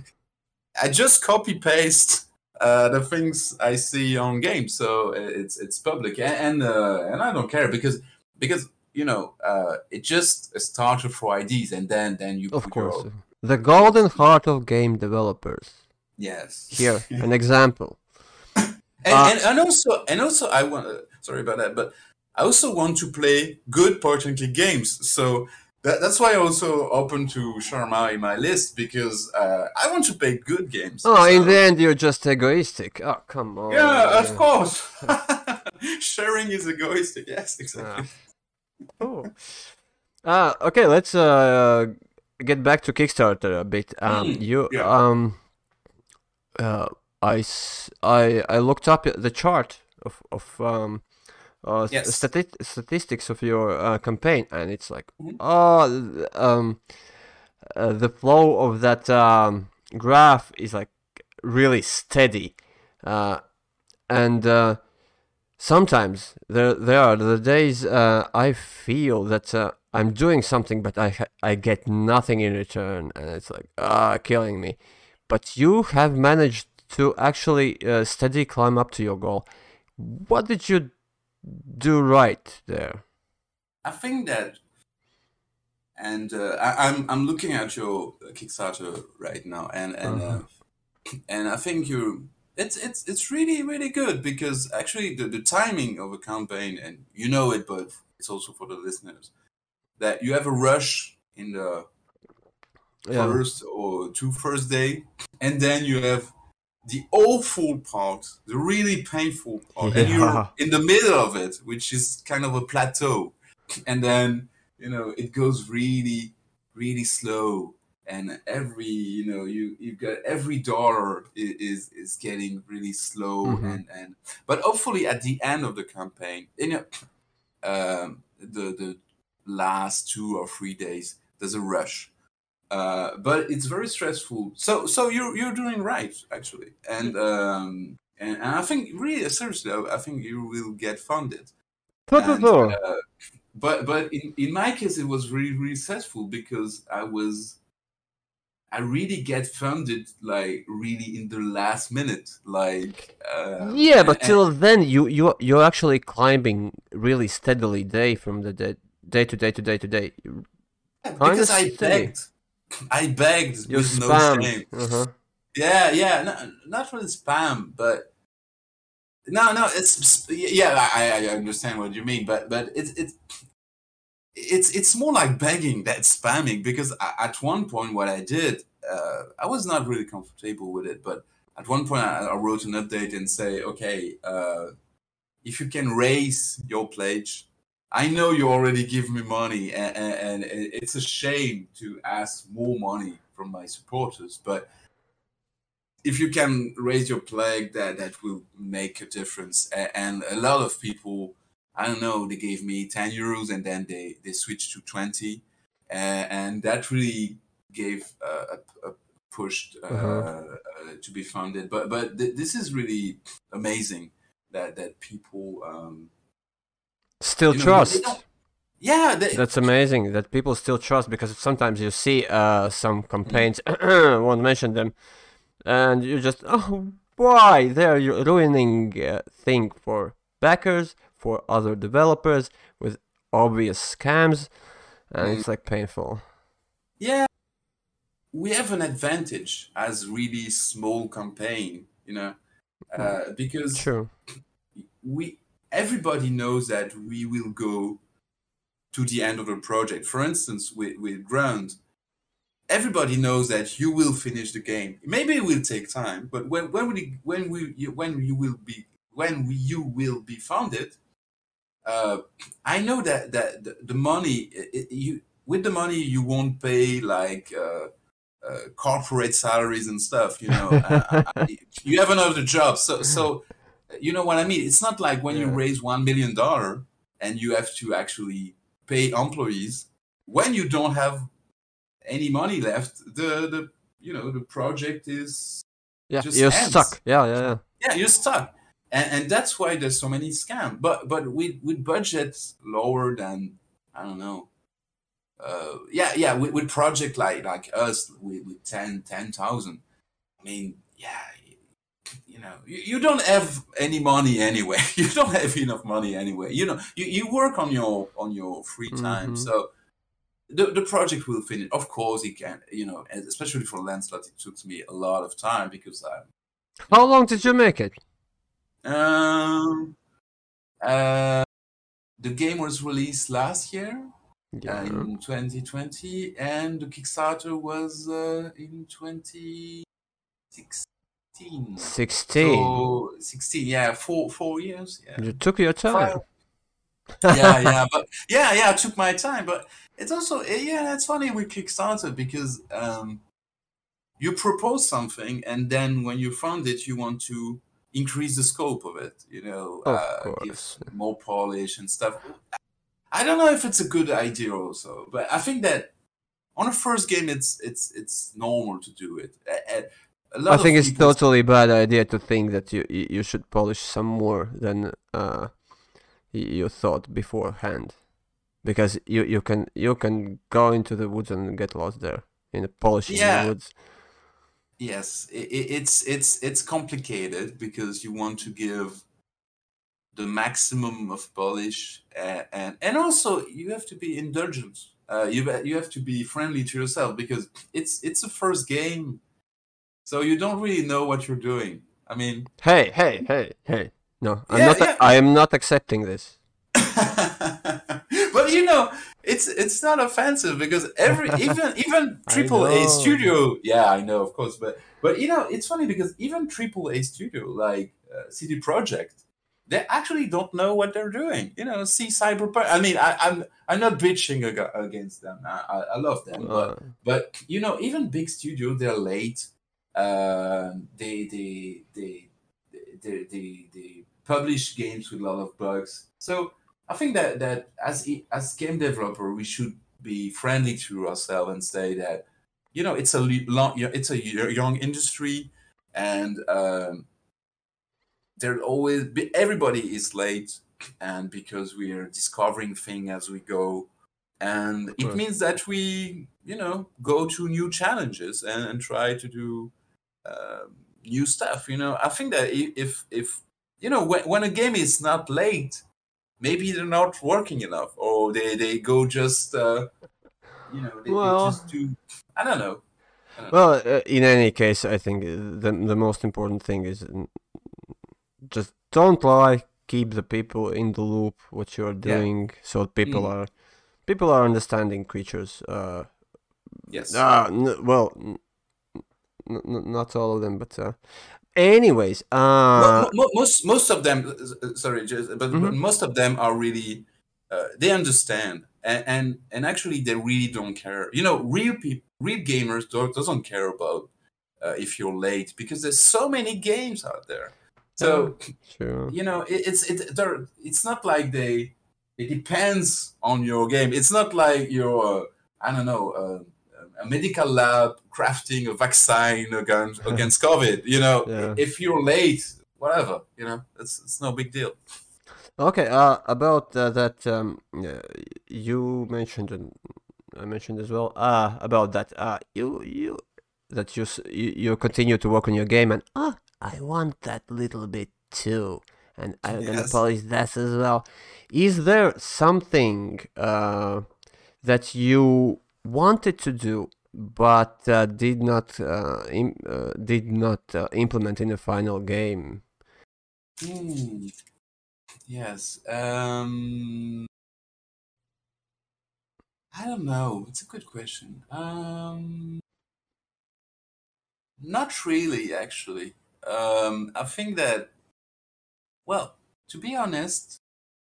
I just copy paste uh, the things I see on games, so it's it's public, and and, uh, and I don't care because because you know uh, it's just a starter for ideas, and then then you of put course, your, the golden heart of game developers. yes, Here, an example. and, Uh, and and also and also I want uh, sorry about that, but I also want to play good point and click games, so. That, that's why I also open to Sharma in my list, because uh, I want to play good games. Oh, so. in the end, you're just egoistic. Oh, come on. Yeah, of course. Sharing is egoistic. Yes, exactly. Ah. Oh. Uh, okay, let's uh, get back to Kickstarter a bit. Um, Mm, you yeah. um, uh, I, s- I I looked up the chart of of um. Uh, s- Yes. stati- statistics of your uh, campaign, and it's like, Mhm. oh, th- um, uh, the flow of that um, graph is like really steady, uh, and uh, sometimes there there are the days uh, I feel that uh, I'm doing something, but I ha- I get nothing in return, and it's like ah, killing me. But you have managed to actually uh, steady climb up to your goal. What did you do right there? I think that, and uh, I, I'm I'm looking at your Kickstarter right now, and and Uh-huh. uh, and I think you it's it's it's really really good, because actually the, the timing of a campaign, and you know it, but it's also for the listeners, that you have a rush in the Yeah. first or two first day, and then you have the awful part, the really painful part, and you're Yeah. in the middle of it, which is kind of a plateau, and then you know it goes really, really slow, and every you know you you've got every dollar is is, is getting really slow, Mhm. and and but hopefully at the end of the campaign, you know, um, the the last two or three days, there's a rush. Uh, but it's very stressful. So so you're you're doing right, actually, and um, and, and I think really seriously, I, I think you will get funded. And Poo-poo-poo. uh, but but in, in my case, it was really really stressful, because I was I really get funded like really in the last minute, like um, Yeah, but and, and till then, you you you're actually climbing really steadily day from the day, day to day to day to day. Kind of because I steady. begged, I begged You with no spammed. shame. Uh-huh. Yeah, yeah, no, not really spam, but no, no, it's yeah. I, I understand what you mean, but but it's it's it's it's more like begging than spamming, because at one point what I did, uh, I was not really comfortable with it, but at one point I, I wrote an update and say, okay, uh, if you can raise your pledge, I know you already give me money, and, and, and it's a shame to ask more money from my supporters, but if you can raise your pledge, that that will make a difference. A- And a lot of people, I don't know, they gave me ten euros, and then they they switched to twenty, uh, and that really gave uh, a, a push uh, Uh-huh. uh, to be funded. But but th- this is really amazing that that people, um, Still you know, they, they don't. trust. Yeah, they, That's amazing that people still trust, because sometimes you see uh some campaigns, won't mention them, and you just, oh, why they're ruining uh, thing for backers, for other developers, with obvious scams, and Mm. it's like painful. yeah, we have an advantage as really small campaign, you know, uh, because True. we everybody knows that we will go to the end of the project. For instance, with with Ground, everybody knows that you will finish the game. Maybe it will take time, but when when we when we you- when you will be when we, you will be founded, uh, I know that that the, the money it, it- you with the money you won't pay like. Uh, uh, corporate salaries and stuff, you know. uh, I, you have another job, so so you know what I mean. It's not like when you Yeah. raise one million dollar and you have to actually pay employees when you don't have any money left. The the you know the project is Yeah, just you're ends. stuck. Yeah, yeah, yeah. Yeah, you're stuck. and, and that's why there's so many scams. But but with with budgets lower than, I don't know, uh, yeah yeah with, with project like like us with, with ten ten thousand. I mean, yeah, you know, you, you don't have any money anyway. You don't have enough money anyway. You know, you, you work on your on your free time, Mm-hmm. so the the project will finish. Of course, it can. You know, and especially for Lancelot, it took me a lot of time because I. How long did you make it? Um. Uh. The game was released last year, Yeah. uh, in twenty twenty, and the Kickstarter was uh, in twenty sixteen. Sixteen. So sixteen, yeah, four four years. Yeah. You took your time. yeah, yeah, but yeah, yeah, I took my time, but it's also yeah, it's funny with Kickstarter because um, you propose something, and then when you fund it, you want to increase the scope of it. You know, Of uh, give course. more polish and stuff. I don't know if it's a good idea also, but I think that on a first game, it's it's it's normal to do it. A, a lot I of think it's people- totally bad idea to think that you you you should polish some more than uh y- you thought beforehand, because you you can you can go into the woods and get lost there in the polishing Yeah. the woods. Yes, i i- it's it's it's complicated because you want to give the maximum of polish, and and, and also you have to be indulgent. Uh, you ha- you have to be friendly to yourself because it's it's a first game, so you don't really know what you're doing. I mean, Hey hey hey hey! No, I'm Yeah, not. yeah. I am not accepting this. but you know, it's it's not offensive because every even even I triple A know. studio, yeah, I know, of course, but but you know, it's funny because even triple A studio like uh, C D Projekt, they actually don't know what they're doing. You know, see Cyberpunk. I mean, I, I'm I'm not bitching ag- against them. I, I, I love them, but Uh, but you know, even big studio, they're late. Um, they they they they they they publish games with a lot of bugs. So I think that that as i- as game developer, we should be friendly to ourselves and say that, you know, it's a le- long, yeah, it's a y- young industry, and um, there always be, everybody is late, and because we are discovering things as we go, and it course. means that we, you know, go to new challenges and, and try to do um new stuff. You know, I think that i- if if you know when, when a game is not late, maybe they're not working enough, or they they go just uh, you know they, Well- they just do. I don't know. well, uh, in any case, I think uh, the the most important thing is mm, just don't lie. Keep the people in the loop what you're Yeah. doing, so people Mm. are people are understanding creatures. Uh, Yes. uh n- well, n- n- n- not all of them, but uh, anyways, Mo- uh, mo- mo- most most of them, uh, uh, sorry, just, but, but Mhm. most of them are really uh, they understand, and, and and actually they really don't care. You know, real people, real gamers don't doesn't care about uh, if you're late because there's so many games out there. So sure. you know, it, it's it they're, it's not like they it depends on your game. It's not like you're uh, I don't know. Uh, a medical lab crafting a vaccine against against COVID. You know, Yeah. if you're late, whatever. You know, it's it's no big deal. Okay, uh, about uh, that, um, uh, you mentioned, and I mentioned as well, uh, about that, uh, you, you, that you, s- you, you continue to work on your game, and, ah, I want that little bit too, and I'm gonna Yes. polish that as well. Is there something, uh, that you wanted to do, but, uh, did not, uh, im- uh, did not uh, implement in the final game? Hmm. Yes. Um. I don't know. It's a good question. Um. Not really, actually. Um. I think that. Well, to be honest,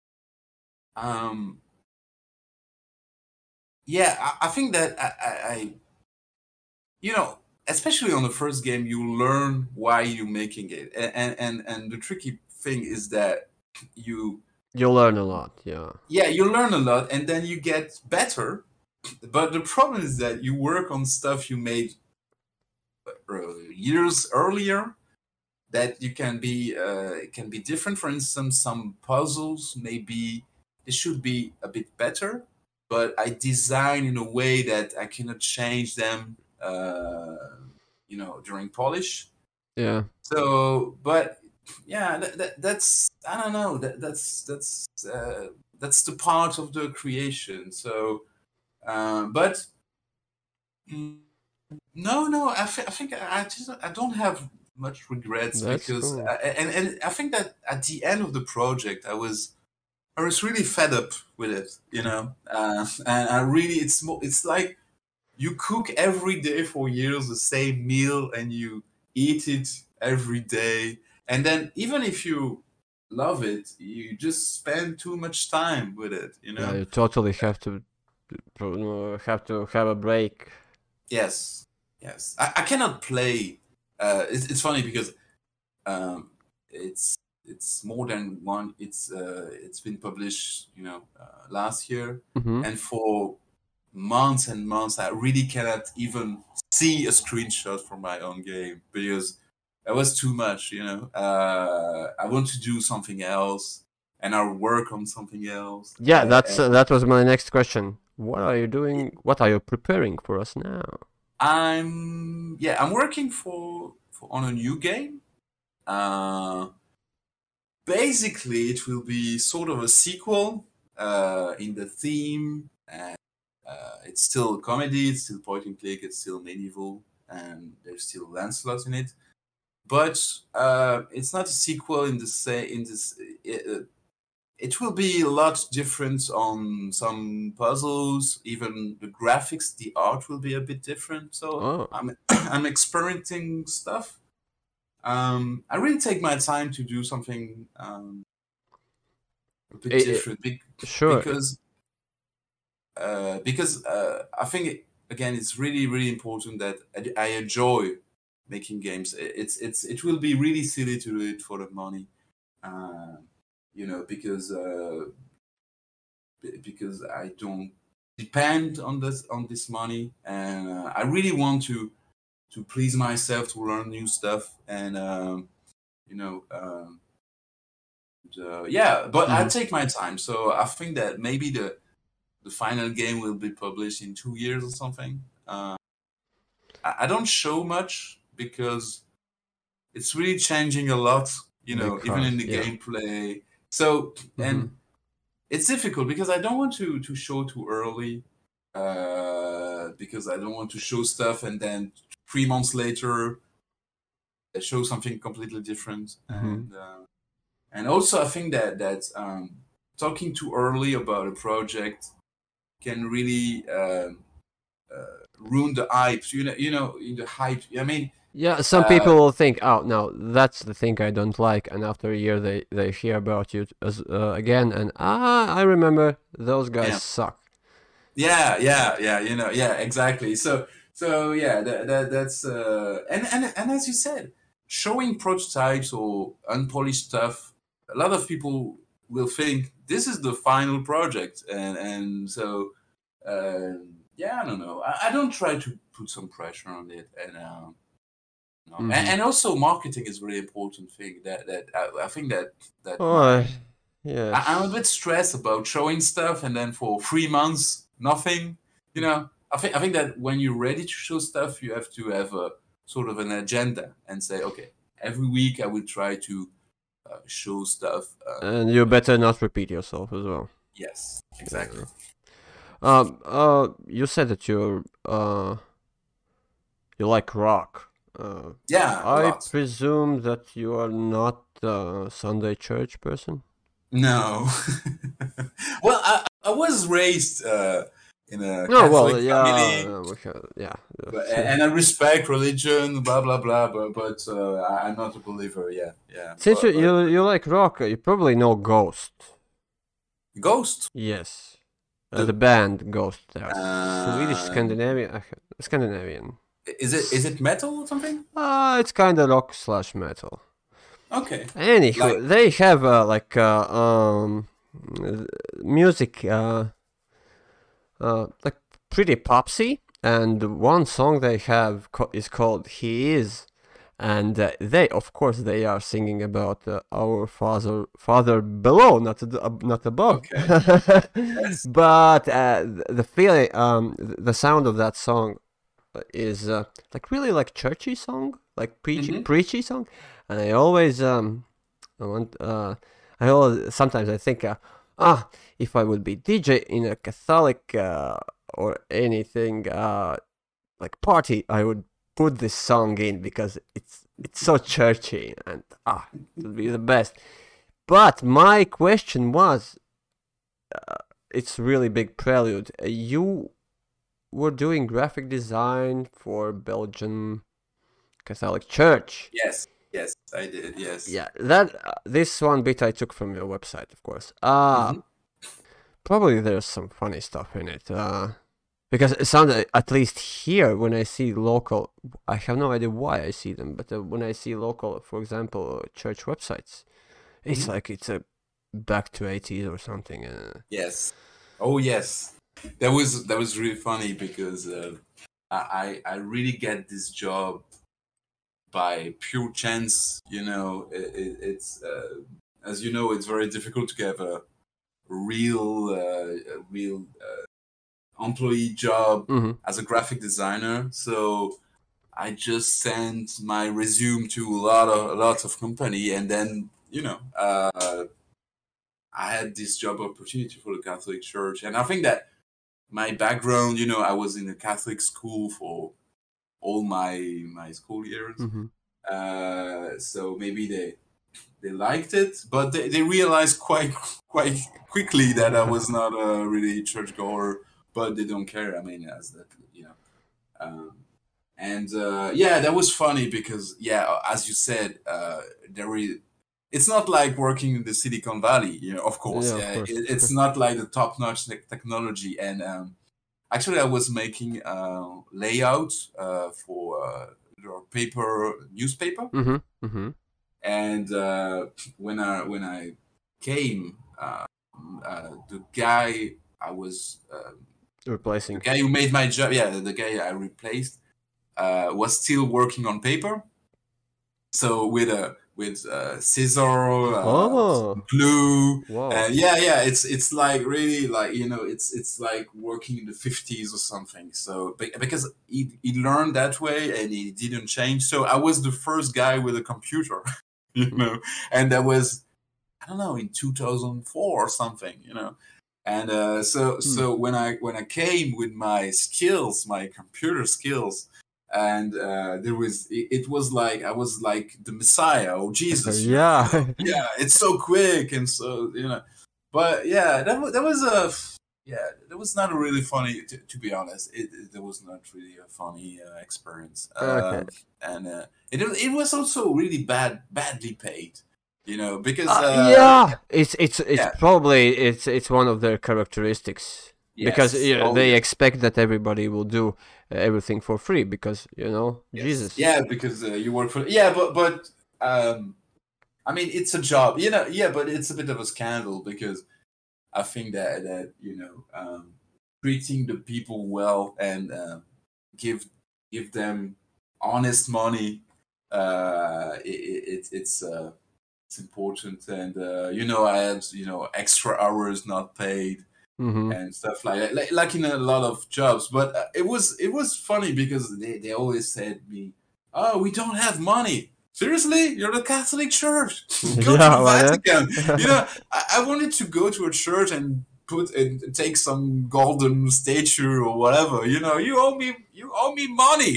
um. Yeah, I, I think that I, I, I, you know, especially on the first game, you learn why you're making it, and and and, and the tricky thing is that you, You learn a lot, yeah. yeah, you learn a lot, and then you get better. But the problem is that you work on stuff you made uh, years earlier, that you can be uh, it can be different. For instance, some puzzles maybe it should be a bit better, but I design in a way that I cannot change them, uh, you know, during polish. Yeah. So, but yeah, that, that, that's I don't know. That, that's that's uh, that's the part of the creation. So, uh, but mm, no, no. I, th- I think I just I don't have much regrets That's because cool. I, and and I think that at the end of the project, I was I was really fed up with it. You know, uh, and I really it's mo- it's like you cook every day for years the same meal and you eat it every day, and then even if you love it, you just spend too much time with it, you Yeah, know. you totally have to uh, have to have a break. Yes, yes. I, I cannot play. Uh, it's, it's funny because um, it's it's more than one. It's uh, it's been published, you know, uh, last year, Mm-hmm. and for months and months, I really cannot even see a screenshot from my own game because it was too much. You know, uh, I want to do something else, and I'll work on something else. Yeah, Uh, that's uh, that was my next question. What are you doing? What are you preparing for us now? I'm yeah, I'm working for, for on a new game. Uh, basically, it will be sort of a sequel uh, in the theme, and uh, it's still a comedy. It's still point and click. It's still medieval, and there's still Lancelot in it. But uh, it's not a sequel in the say in this. Uh, it will be a lot different on some puzzles. Even the graphics, the art will be a bit different. So Oh, I'm I'm experimenting stuff. Um, I really take my time to do something um, a bit it, it, different be- sure. because uh, because uh, I think it, again it's really really important that I, I enjoy making games. It's it's it will be really silly to do it for the money. Uh, you know, because uh, because I don't depend on this on this money, and uh, I really want to to please myself, to learn new stuff, and um, you know, um, and, uh, yeah. But I Mhm. take my time, so I think that maybe the the final game will be published in two years or something. Uh, I, I don't show much because it's really changing a lot, you know, even Because in the yeah. gameplay. So and Mhm. it's difficult because I don't want to to show too early, uh, because I don't want to show stuff and then three months later I show something completely different. Mhm. And uh, and also I think that that um, talking too early about a project can really uh, uh, ruin the hype. You know, you know the hype. I mean, Yeah, some uh, people will think, "Oh, no, that's the thing I don't like," and after a year, they they hear about you as uh, again, and ah, I remember those guys yeah. suck. Yeah, yeah, yeah. You know, yeah, exactly. So, so yeah, that, that that's uh, and and and as you said, showing prototypes or unpolished stuff, a lot of people will think this is the final project, and and so uh, yeah, I don't know. I, I don't try to put some pressure on it, and um, no. and, Mhm. and also marketing is a very important thing. That that I, I think that that Oh, my I, I'm a yes. bit stressed about showing stuff and then for three months nothing. You know, I think I think that when you're ready to show stuff, you have to have a sort of an agenda and say, okay, every week I will try to uh, show stuff. Uh, And you better not repeat yourself as well. yes, exactly. Yeah. Um. Uh. You said that you're uh. You like rock. Uh. Yeah, a I lot. presume that you are not a Sunday church person. No. Well, I, I was raised uh, in a No, well, Catholic family, yeah, we have, yeah. but, and I respect religion, blah blah blah. But but uh, I- I'm not a believer. Yeah, yeah. Since you, But but you you like rock, you probably know Ghost. Ghost. Yes, uh, the The band Ghost. They are Swedish uh, Scandinavian. uh, Scandinavian. is it is it metal or something? Ah, uh, it's kind of rock slash metal. Okay, like Anywho, they have uh, like uh, um music uh, uh like pretty popsy, and one song they have co- is called "He Is," and uh, they, of course, they are singing about uh, our father, father below, not ad- uh, not above. Okay. Yes. But uh, th- the feeling, um, th- the sound of that song is uh, like really like churchy song, like preachy Mm-hmm. preachy song, and I always um, I want uh, I always sometimes I think uh, ah, if I would be D J in a Catholic uh, or anything uh like party, I would put this song in because it's it's so churchy and ah, it would be the best. But my question was, uh, it's really big prelude. Uh, You were doing graphic design for Belgian Catholic Church. Yes. Yes, I did. Yes. Yeah, that uh, this one bit I took from your website, of course. Uh Mm-hmm. probably there's some funny stuff in it. Uh Because it sounds, at least here, when I see local, I have no idea why I see them, but uh, when I see local, for example, church websites, it's Mm-hmm. like it's a back to eighties or something. Uh, Yes. Oh yes. That was that was really funny because uh, I I I really get this job by pure chance. You know, it, it, it's uh, as you know, it's very difficult to get a real uh, a real uh, employee job mm-hmm. as a graphic designer. So I just sent my resume to a lot of a lot of company, and then you know uh, I had this job opportunity for the Catholic Church, and I think that my background, you know, I was in a Catholic school for all my my school years, Mm-hmm. uh, so maybe they they liked it, but they, they realized quite quite quickly that I was not a really churchgoer. But they don't care. I mean, as that you know, um, and uh, yeah, that was funny because yeah, as you said, uh, there is. It's not like working in the Silicon Valley, you know. Of course, Yeah, of yeah, it, course. it's not like the top-notch te- technology. And um, actually, I was making uh, layout uh, for uh, your paper newspaper, Mm-hmm. Mm-hmm. and uh, when I when I came, uh, uh, the guy I was uh, the Replacing. guy who made my job, yeah, the guy I replaced uh, was still working on paper. So with a with uh, scissor, uh, Oh, glue, wow. and yeah, yeah, it's it's like really like you know it's it's like working in the fifties or something. So be- because he, he learned that way and he didn't change. So I was the first guy with a computer, you know, and that was I don't know in two thousand four or something, you know. And uh, so Hmm. so when I when I came with my skills, my computer skills, and uh, there was it, it was like I was like the Messiah or Jesus, you know, you know, Yeah. yeah, it's so quick and so you know, but yeah, that was that was a yeah, that was not a really funny to, to be honest. It, it that was not really a funny uh, experience, Okay. uh, and uh, it it was also really bad badly paid, you know, because Uh, uh, yeah, it's it's it's yeah, probably it's it's one of their characteristics because yes, you know, oh they yeah. expect that everybody will do uh, everything for free because you know Yes. Jesus. Yeah, because uh, you work for yeah, but but um I mean it's a job. You know, yeah, but it's a bit of a scandal because I think that that, you know, um treating the people well and uh, give give them honest money uh it, it it's uh it's important and uh you know I had, you know, extra hours not paid Mm-hmm. and stuff like that, like, like in a lot of jobs. But uh, it was it was funny because they, they always said me, "Oh, we don't have money." Seriously, you're the Catholic Church. Go to the Yeah, man. Vatican. You know, I, I wanted to go to a church and put and take some golden statue or whatever. You know, you owe me you owe me money.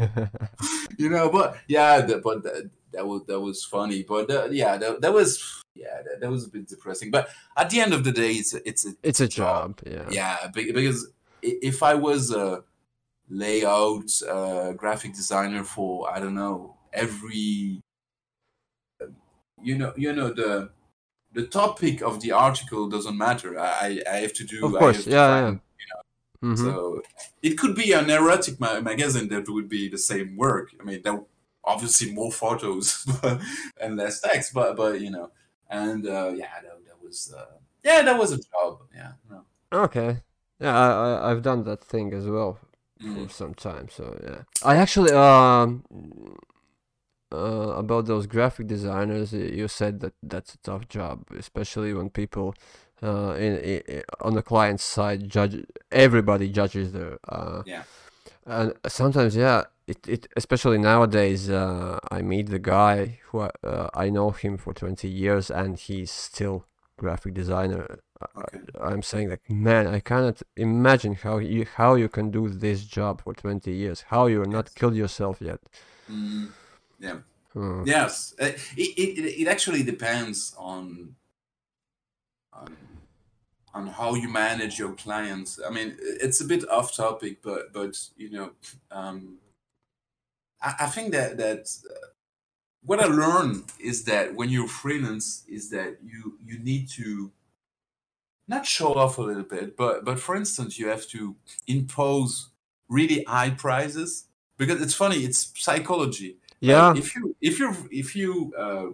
You know, but yeah, the, but that, that was that was funny. But uh, yeah, that, that was yeah, that, that was a bit depressing. But at the end of the day, it's a, it's a, It's it's a a job. job. Yeah. Yeah, be- because i- if I was a layout uh, graphic designer for I don't know every you know you know the the topic of the article doesn't matter. I I I have to Of do I course. have to Yeah. Yeah. find Mm-hmm. so it could be an erotic ma- magazine that would be the same work. I mean, there obviously more photos and less text, but but you know, and uh, yeah, that, that was uh, yeah, that was a job. Yeah, no. Okay. Yeah, I, I I've done that thing as well for Mm. some time. So yeah, I actually um uh, about those graphic designers, you said that that's a tough job, especially when people uh, in, in on the client side judge. Everybody judges their. Uh, Yeah. And sometimes, yeah, it, it especially nowadays, uh, I meet the guy who uh, I know him for twenty years, and he's still graphic designer. Okay. I, I'm saying like, man, I cannot imagine how you how you can do this job for twenty years. How you're not Yes. killed yourself yet. Mm, yeah. Hmm. Yes. Uh, It, it it actually depends on on on how you manage your clients. I mean, it's a bit off topic, but but you know, um, I, I think that that uh, what I learned is that when you're freelance, is that you you need to not show off a little bit, but but for instance, you have to impose really high prices because it's funny. It's psychology. Like Yeah, if you if you if you uh,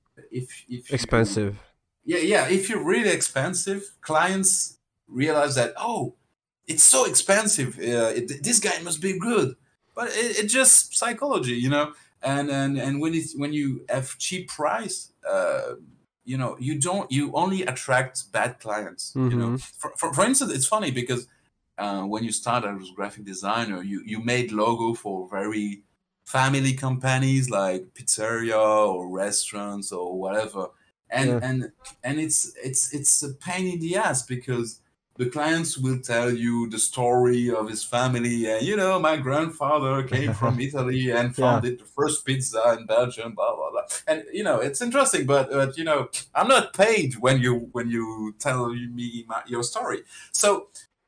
if if you expensive. yeah yeah if you're really expensive, clients realize that, oh, it's so expensive. Uh, it, this guy must be good, but it, it's just psychology, you know. And and and when it's when you have cheap price, uh, you know, you don't you only attract bad clients. You know, Mm-hmm. for for, for instance, it's funny because uh, when you started as a graphic designer, you you made logo for very family companies like pizzeria or restaurants or whatever, and Yeah. and and it's it's it's a pain in the ass because the clients will tell you the story of his family. And you know, my grandfather came from Italy and Yeah. founded the first pizza in Belgium, blah blah blah. And you know, it's interesting, but but you know, I'm not paid when you when you tell me my, your story. So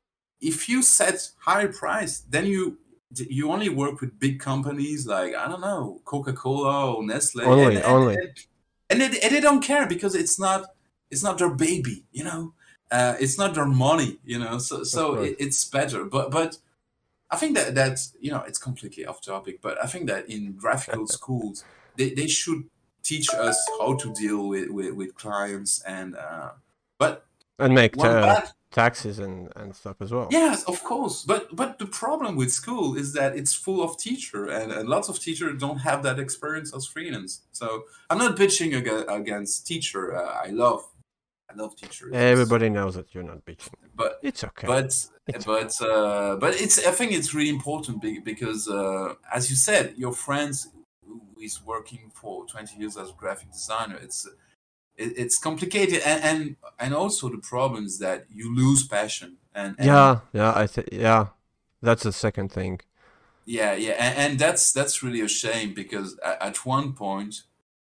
if you set high price, then you you only work with big companies like, I don't know, Coca-Cola or Nestle, and Only, and only. and, and, they, and they don't care because it's not it's not their baby, you know. Uh, it's not their money, you know. So Of so course. it, it's better. But but I think that that's, you know, it's completely off topic. But I think that in graphical schools, they, they should teach us how to deal with with, with clients. And uh, but And make one uh, bad taxes and, and stuff as well. Yes, of course. But but the problem with school is that it's full of teacher, and, and lots of teachers don't have that experience as freelance. So I'm not bitching aga- against teacher. Uh, I love I love teachers. It's, Everybody knows that you're not bitching. but It's okay. but It's but uh, but it's I think it's really important be- because uh, as you said, your friends who is working for twenty years as a graphic designer, it's it, it's complicated, and, and and also the problem is that you lose passion. And and yeah, yeah. I th- yeah. That's the second thing. Yeah, yeah, and, and that's that's really a shame because at, at one point,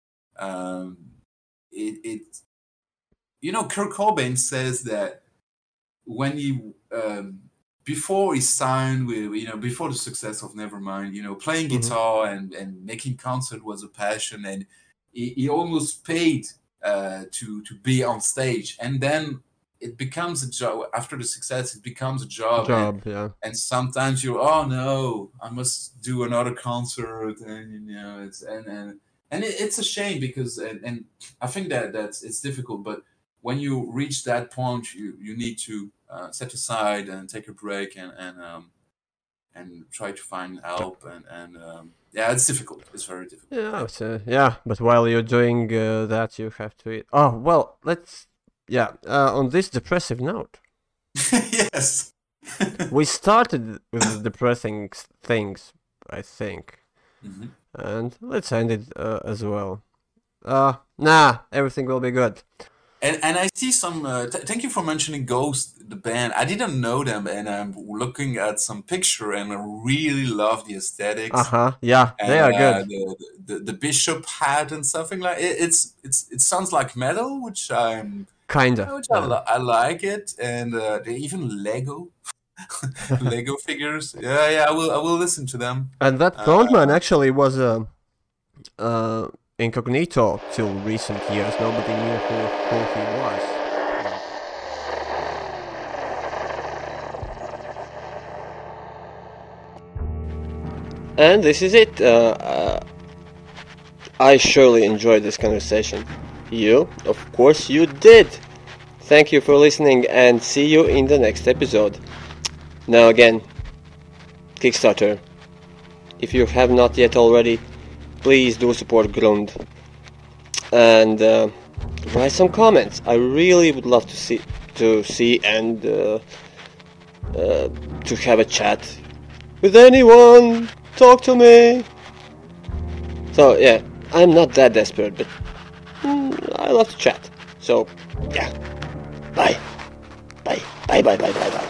um, it, it, you know, Kurt Cobain says that when he um, before he signed with, you know, before the success of Nevermind, you know, playing Mhm. guitar and and making concert was a passion, and he, he almost paid uh, to to be on stage, and then it becomes a job. After the success, it becomes a job, and Job, yeah. and sometimes you're, oh no, I must do another concert, and you know, it's and and and it, it's a shame because and, and I think that that's it's difficult, but when you reach that point, you you need to uh, set aside and take a break, and and um and try to find help, and and um, yeah, it's difficult. It's very difficult. Yeah, it's, uh, yeah. But while you're doing uh, that, you have to eat. Oh well, let's. Yeah. Uh, on this depressive note, Yes. we started with the depressing s- things, I think, Mhm. and let's end it uh, as well. Uh, nah, everything will be good. And and I see some. Uh, th- thank you for mentioning Ghost, the band. I didn't know them, and I'm looking at some picture, and I really love the Uh aesthetics huh. Yeah, they and are uh, good. the, the the bishop hat and something like it. It's it's it sounds like metal, which I'm Kinda. which I, Yeah. li- I like it, and uh, they even Lego Lego figures. Yeah, yeah. I will I will listen to them. And that Uh, frontman actually was uh, uh, incognito till recent years. Nobody knew who, who he was. And this is it. Uh, uh, I surely enjoyed this conversation. You, of course, you did. Thank you for listening, and see you in the next episode. Now again, Kickstarter. If you have not yet already, please do support Grund. And uh, write some comments. I really would love to see to see and uh, uh, to have a chat with anyone. Talk to me. So yeah, I'm not that desperate, but mm, I love to chat. So yeah, bye, bye, bye, bye, bye, bye, bye.